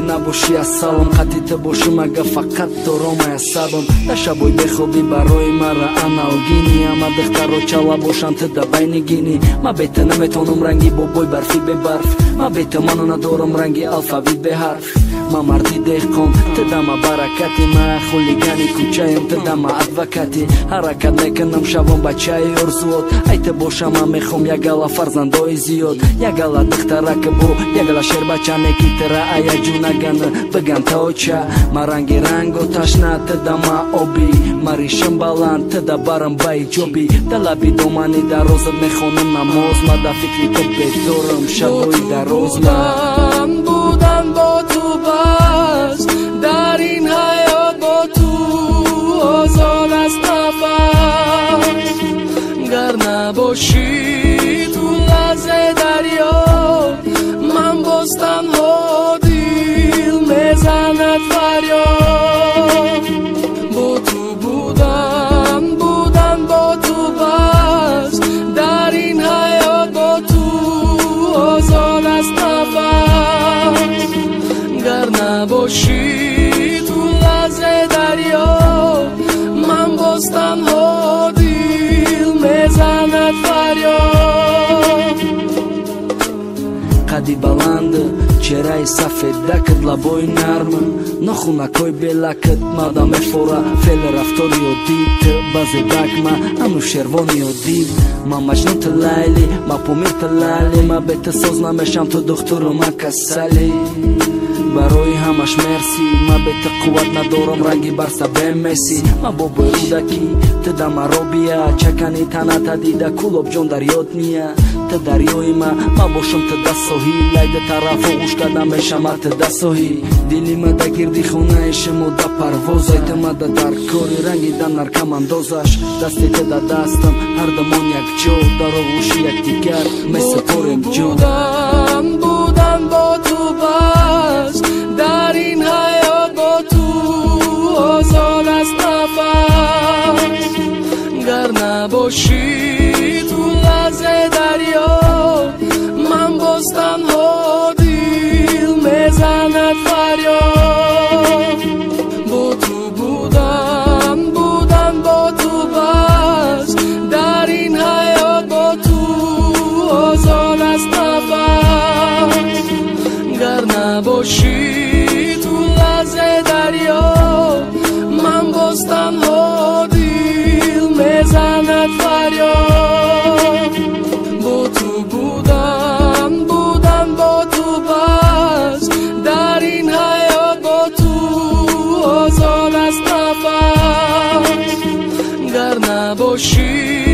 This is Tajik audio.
набоши аз салом қатита боши мага фақат дором асабам да шабои бехоби барои мара аналгини ама духтаро чала бошам тда байнигини ма бета наметонам ранги бобой барфи бебарф ма бета ману надорам ранги алфавит беҳарф ма марди деҳқон тдама баракати ма хулигани кӯчаем тдама адвокати ҳаракат мекунам шавон бачаи орзуот айта бошам ман мехом ягала фарзандои зиёд ягала духтарака бо ягала шербачане ки тра аяҷунагана биган таоча ма ранги ранго ташна тдама оби ма ришам баланд тда барам ба иҷоби да лаби домани дарозат мехонам намоз ма да фикри то бедорам шабои дароз будам бо ту бас дар ин ҳаёт бо ту озод аст нафас гар набошӣ ту ларзе дарё ман боз танҳо дил мезанад фарёд бо ту будам бо ту бас дар ин ҳаёт бо ту озод аст нафас гар набошӣ ту ларзе дарё ман боз танҳо дил мезанад фарёд қади баланд чеҳраи сафедакат лабои нарм нохунакҳои белакат мада мефора феъли рафтори одид базебакма ану шервони одид ма маҷнунта лайли ма помирта лайли ма бета соз намешам ту духтуру ма касали барои ҳамаш мерси ма бета қувват надорам ранги барса бемеси ма бобои рӯдаки тда маро бия чакани таната дида кулобҷон дар ёд ния та дарёи ма бошам тда соҳил лайда тарафо гӯш карда мешама тда соҳил дили ма да гирди хонаи шумо да парвоз айтамада дар кори ранги да наркамандозаш дасти тда дастам ҳардамон якҷо дар оғӯши якдигар месупорем ҷон будам бо ту бас дар ин ҳаёт бо ту озод аст нафас гар набошӣ ту ларзе дарё ман боз танҳо дил мезанад фарёд бо ту будам бо ту бас дар ин ҳаёт бо ту озод аст нафас гар набошӣ ту ларзе дарё ман боз танҳо дил мезанад фарёд бо ту будам бо ту бас дар ин ҳаёт бо ту озод аст нафас гар набошӣ